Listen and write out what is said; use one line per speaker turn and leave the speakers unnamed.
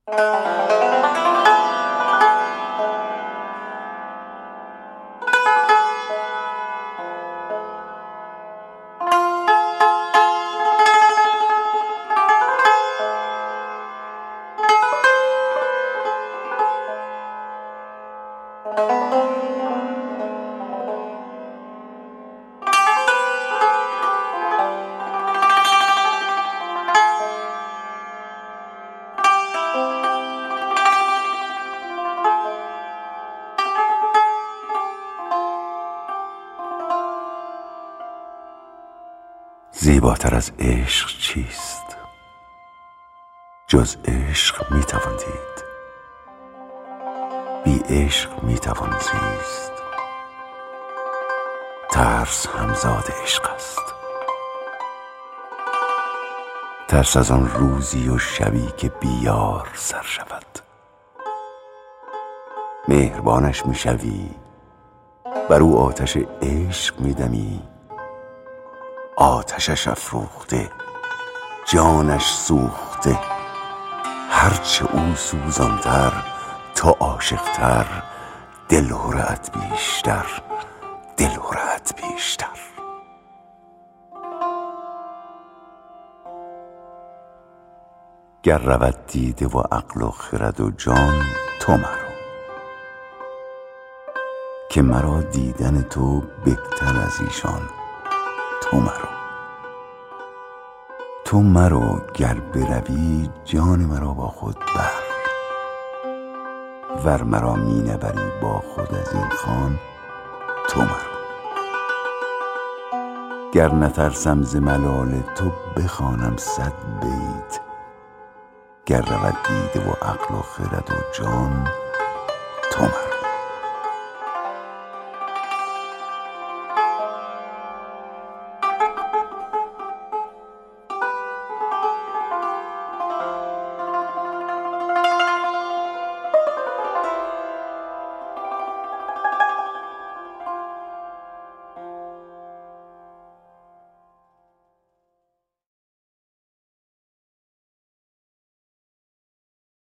زیباتر از عشق چیست؟ جز عشق میتوان دید، بی عشق میتوان زیست. ترس همزاد عشق است، ترس از آن روزی و شبی که بی یار سر شود. مهربانش میشوی، بر او آتش عشق میدمی، آتشش افروخته، جانش سوخته. هرچه او سوزانتر، تو عاشقتر، دلهره‌ات بیشتر، دلهره‌ات بیشتر. گر رود دیده و عقل و خرد و جان، تو مرو، که مرا دیدن تو بهتر از ایشان. تو مرو، تو مرو، گر بروی جان مرا با خود بر. ور مرا می نبری با خود از این خان، تو مرو. گر نترسم ز ملال تو بخوانم 100 بیت. گر رود دیده و عقل و خرد و جان، تو مرو.